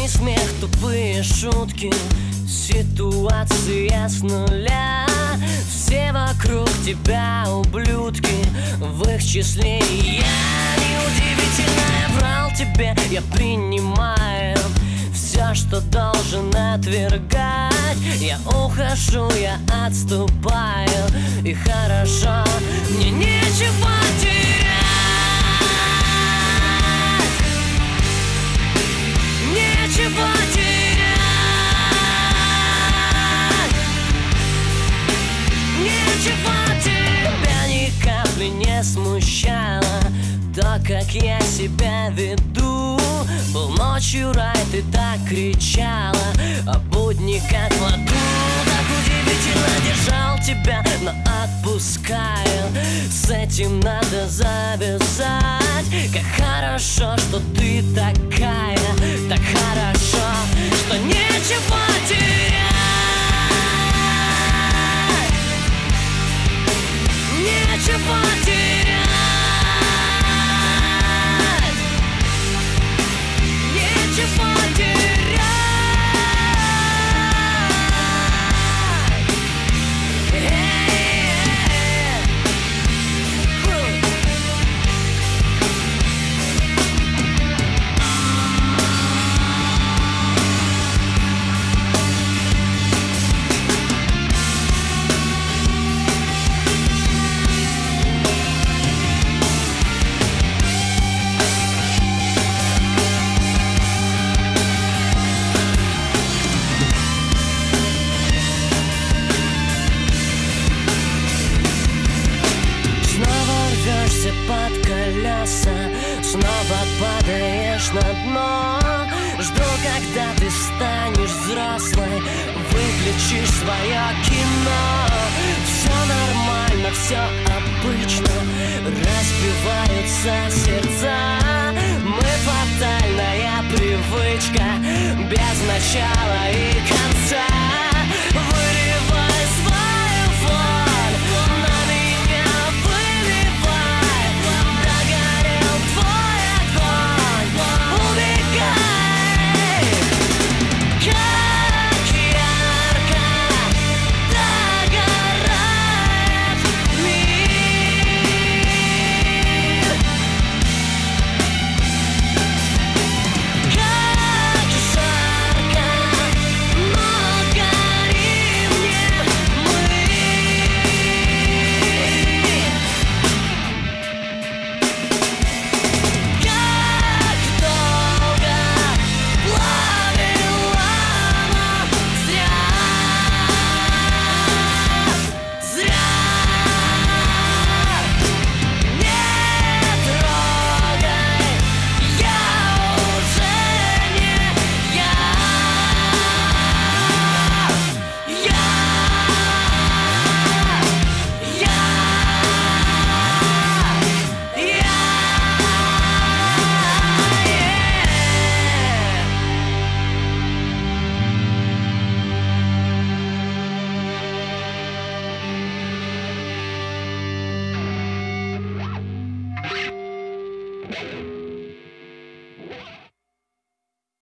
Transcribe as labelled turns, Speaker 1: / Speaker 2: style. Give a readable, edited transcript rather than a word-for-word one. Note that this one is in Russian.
Speaker 1: смех, тупые шутки, ситуация с нуля. Все вокруг тебя ублюдки, в их числе и я. Неудивительно, я врал тебе, я принимаю все, что должен отвергать. Я ухожу, я отступаю, и хорошо, мне нечего терять. Нечего терять. Нечего терять. Тебя ни капли не смущало то, как я себя веду. Был ночью рай, ты так кричала, а будни как в аду. Так удивительно держал тебя, но отпускаю. С этим надо завязать. Как хорошо, что ты такая, так хорошо, что нечего терять. Нечего терять. Нечего терять. Под колеса, снова падаешь на дно. Жду, когда ты станешь взрослой, выключишь свое кино. Все нормально, все обычно, разбиваются сердца. Мы фатальная привычка, без начала и